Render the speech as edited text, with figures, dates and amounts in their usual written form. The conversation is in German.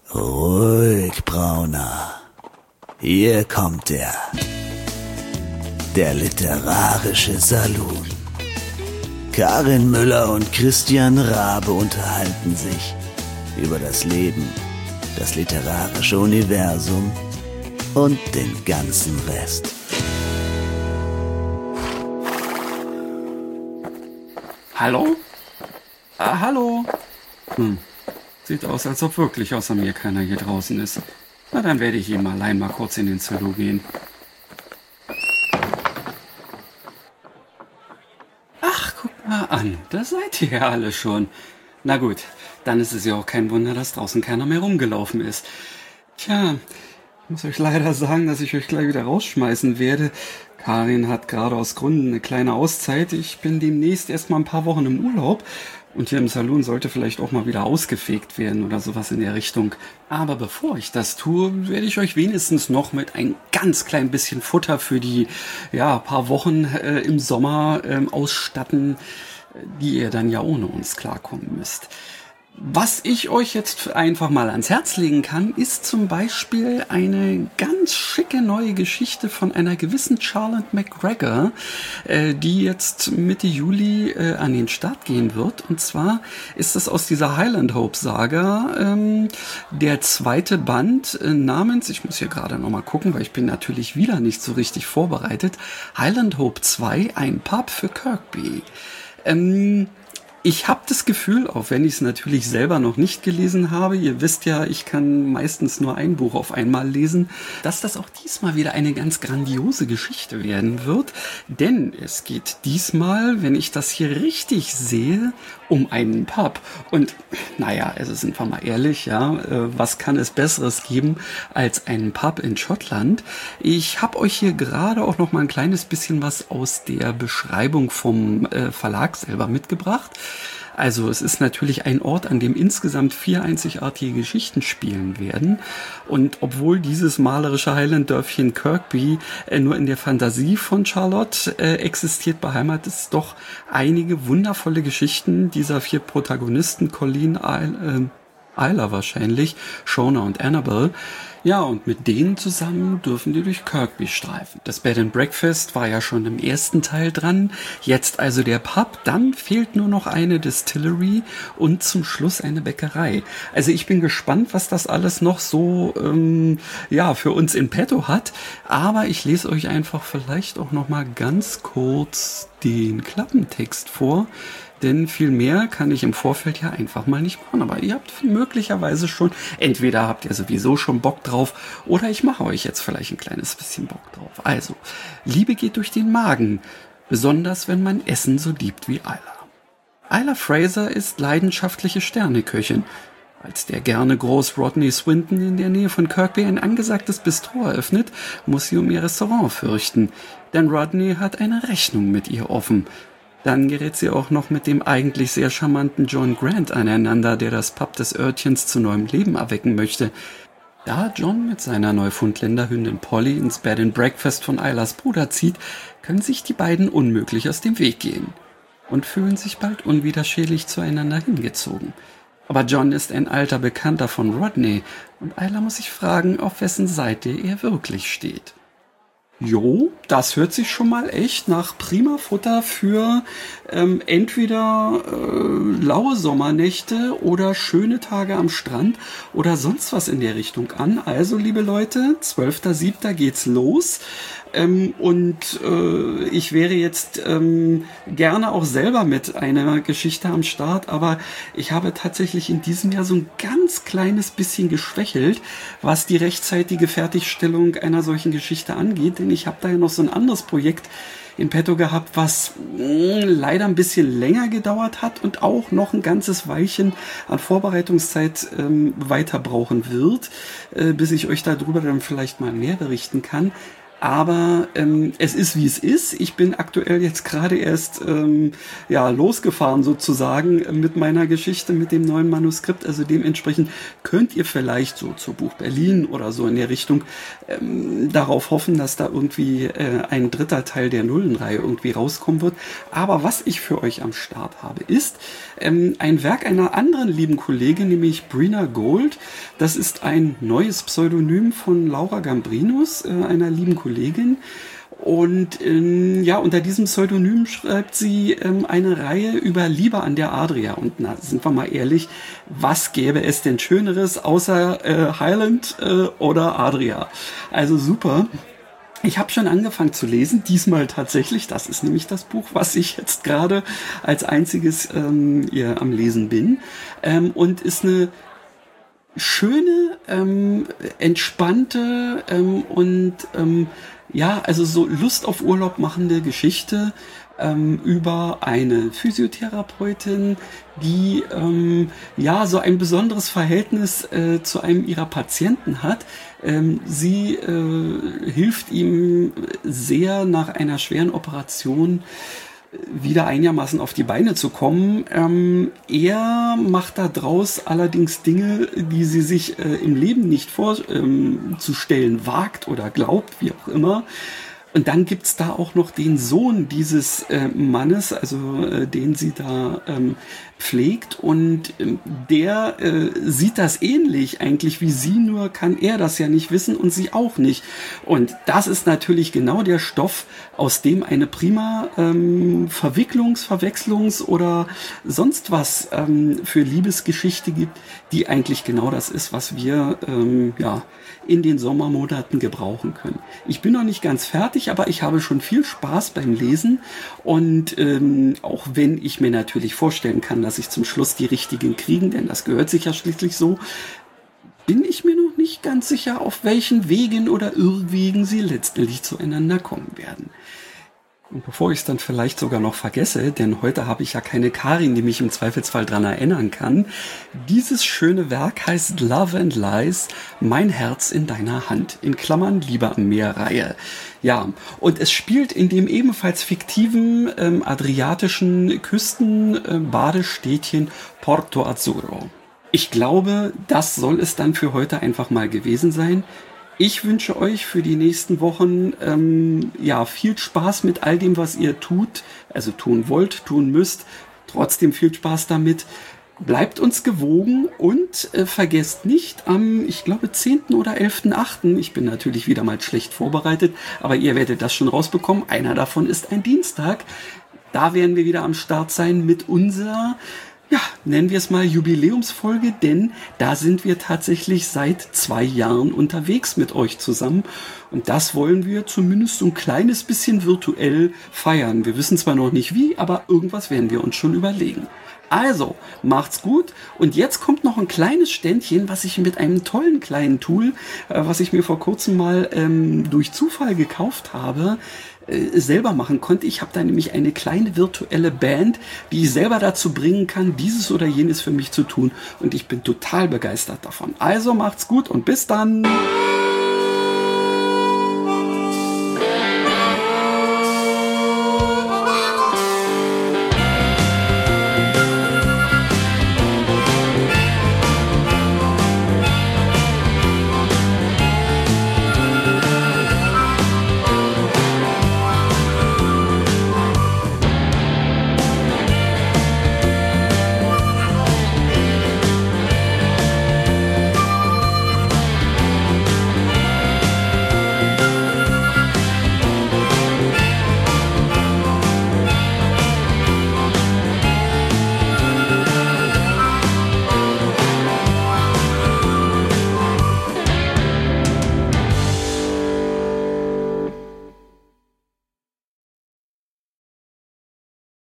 Ruhig, Brauner. Hier kommt er. Der literarische Saloon. Karin Müller und Christian Rabe unterhalten sich über das Leben, das literarische Universum und den ganzen Rest. Hallo? Hallo? Sieht aus, als ob wirklich außer mir keiner hier draußen ist. Na, dann werde ich eben allein mal kurz in den Saloon gehen. Ach, guck mal an, da seid ihr ja alle schon. Na gut, dann ist es ja auch kein Wunder, dass draußen keiner mehr rumgelaufen ist. Tja, ich muss euch leider sagen, dass ich euch gleich wieder rausschmeißen werde. Karin hat gerade aus Gründen eine kleine Auszeit. Ich bin demnächst erst mal ein paar Wochen im Urlaub. Und hier im Saloon sollte vielleicht auch mal wieder ausgefegt werden oder sowas in der Richtung. Aber bevor ich das tue, werde ich euch wenigstens noch mit ein ganz klein bisschen Futter für die paar Wochen im Sommer ausstatten, die ihr dann ja ohne uns klarkommen müsst. Was ich euch jetzt einfach mal ans Herz legen kann, ist zum Beispiel eine ganz schicke neue Geschichte von einer gewissen Charlotte McGregor, die jetzt Mitte Juli an den Start gehen wird. Und zwar ist es aus dieser Highland Hope Saga der zweite Band namens, ich muss hier gerade nochmal gucken, weil ich bin natürlich wieder nicht so richtig vorbereitet, Highland Hope 2, ein Pub für Kirkby. Ich habe das Gefühl, auch wenn ich es natürlich selber noch nicht gelesen habe, ihr wisst ja, ich kann meistens nur ein Buch auf einmal lesen, dass das auch diesmal wieder eine ganz grandiose Geschichte werden wird. Denn es geht diesmal, wenn ich das hier richtig sehe, um einen Pub. Und naja, also sind wir mal ehrlich, was kann es Besseres geben als einen Pub in Schottland? Ich habe euch hier gerade auch noch mal ein kleines bisschen was aus der Beschreibung vom Verlag selber mitgebracht. Also es ist natürlich ein Ort, an dem insgesamt 4 einzigartige Geschichten spielen werden. Und obwohl dieses malerische Highland-Dörfchen Kirkby nur in der Fantasie von Charlotte existiert, beheimatet es doch einige wundervolle Geschichten dieser 4 Protagonisten, Colleen, Isla wahrscheinlich, Shona und Annabelle. Ja, und mit denen zusammen dürfen die durch Kirkby streifen. Das Bed and Breakfast war ja schon im ersten Teil dran. Jetzt also der Pub. Dann fehlt nur noch eine Distillery und zum Schluss eine Bäckerei. Also ich bin gespannt, was das alles noch so für uns in petto hat. Aber ich lese euch einfach vielleicht auch noch mal ganz kurz den Klappentext vor. Denn viel mehr kann ich im Vorfeld ja einfach mal nicht machen. Aber ihr habt möglicherweise schon, entweder habt ihr sowieso schon Bock drauf oder ich mache euch jetzt vielleicht ein kleines bisschen Bock drauf. Also, Liebe geht durch den Magen, besonders wenn man Essen so liebt wie Isla. Isla Fraser ist leidenschaftliche Sterneköchin. Als der gerne groß Rodney Swinton in der Nähe von Kirkby ein angesagtes Bistro eröffnet, muss sie um ihr Restaurant fürchten. Denn Rodney hat eine Rechnung mit ihr offen. Dann gerät sie auch noch mit dem eigentlich sehr charmanten John Grant aneinander, der das Pub des Örtchens zu neuem Leben erwecken möchte. Da John mit seiner Neufundländerhündin Polly ins Bed and Breakfast von Islas Bruder zieht, können sich die beiden unmöglich aus dem Weg gehen und fühlen sich bald unwiderstehlich zueinander hingezogen. Aber John ist ein alter Bekannter von Rodney und Isla muss sich fragen, auf wessen Seite er wirklich steht. Jo, das hört sich schon mal echt nach prima Futter für entweder laue Sommernächte oder schöne Tage am Strand oder sonst was in der Richtung an. Also, liebe Leute, 12.07. geht's los. Ich wäre jetzt gerne auch selber mit einer Geschichte am Start, aber ich habe tatsächlich in diesem Jahr so ein ganz kleines bisschen geschwächelt, was die rechtzeitige Fertigstellung einer solchen Geschichte angeht, denn ich habe da ja noch so ein anderes Projekt in petto gehabt, was leider ein bisschen länger gedauert hat und auch noch ein ganzes Weilchen an Vorbereitungszeit weiter brauchen wird, bis ich euch darüber dann vielleicht mal mehr berichten kann. Aber es ist, wie es ist. Ich bin aktuell jetzt gerade erst losgefahren sozusagen mit meiner Geschichte, mit dem neuen Manuskript. Also dementsprechend könnt ihr vielleicht so zur Buch Berlin oder so in der Richtung darauf hoffen, dass da irgendwie ein dritter Teil der Nullenreihe irgendwie rauskommen wird. Aber was ich für euch am Start habe, ist ein Werk einer anderen lieben Kollegin, nämlich Brina Gold. Das ist ein neues Pseudonym von Laura Gambrinus, einer lieben Kollegin. Und unter diesem Pseudonym schreibt sie eine Reihe über Liebe an der Adria. Und na, sind wir mal ehrlich, was gäbe es denn Schöneres außer Highland oder Adria? Also super. Ich habe schon angefangen zu lesen, diesmal tatsächlich. Das ist nämlich das Buch, was ich jetzt gerade als einziges am Lesen bin. Und ist eine schöne, entspannte also so Lust auf Urlaub machende Geschichte über eine Physiotherapeutin, die so ein besonderes Verhältnis zu einem ihrer Patienten hat. Sie hilft ihm sehr nach einer schweren Operation wieder einigermaßen auf die Beine zu kommen. Er macht da draus allerdings Dinge, die sie sich im Leben nicht vorzustellen wagt oder glaubt, wie auch immer. Und dann gibt's da auch noch den Sohn dieses Mannes, also den sie da pflegt, und der sieht das ähnlich eigentlich wie sie, nur kann er das ja nicht wissen und sie auch nicht. Und das ist natürlich genau der Stoff, aus dem eine prima Verwechslungs- oder sonst was für Liebesgeschichte gibt, die eigentlich genau das ist, was wir in den Sommermonaten gebrauchen können. Ich bin noch nicht ganz fertig, aber ich habe schon viel Spaß beim Lesen, und auch wenn ich mir natürlich vorstellen kann, dass ich zum Schluss die richtigen kriegen, denn das gehört sich ja schließlich so, bin ich mir noch nicht ganz sicher, auf welchen Wegen oder Irrwegen sie letztendlich zueinander kommen werden. Und bevor ich es dann vielleicht sogar noch vergesse, denn heute habe ich ja keine Karin, die mich im Zweifelsfall dran erinnern kann, dieses schöne Werk heißt Love and Lies, Mein Herz in deiner Hand, in Klammern Liebe am Meer-Reihe. Ja, und es spielt in dem ebenfalls fiktiven adriatischen Küstenbadestädtchen Porto Azzurro. Ich glaube, das soll es dann für heute einfach mal gewesen sein. Ich wünsche euch für die nächsten Wochen viel Spaß mit all dem, was ihr tut, also tun wollt, tun müsst. Trotzdem viel Spaß damit. Bleibt uns gewogen und vergesst nicht am, ich glaube, 10. oder 11.8., ich bin natürlich wieder mal schlecht vorbereitet, aber ihr werdet das schon rausbekommen. Einer davon ist ein Dienstag. Da werden wir wieder am Start sein mit unserer, nennen wir es mal Jubiläumsfolge, denn da sind wir tatsächlich seit 2 Jahren unterwegs mit euch zusammen, und das wollen wir zumindest so ein kleines bisschen virtuell feiern. Wir wissen zwar noch nicht wie, aber irgendwas werden wir uns schon überlegen. Also, macht's gut, und jetzt kommt noch ein kleines Ständchen, was ich mit einem tollen kleinen Tool, was ich mir vor kurzem mal durch Zufall gekauft habe, selber machen konnte. Ich habe da nämlich eine kleine virtuelle Band, die ich selber dazu bringen kann, dieses oder jenes für mich zu tun, und ich bin total begeistert davon. Also macht's gut und bis dann!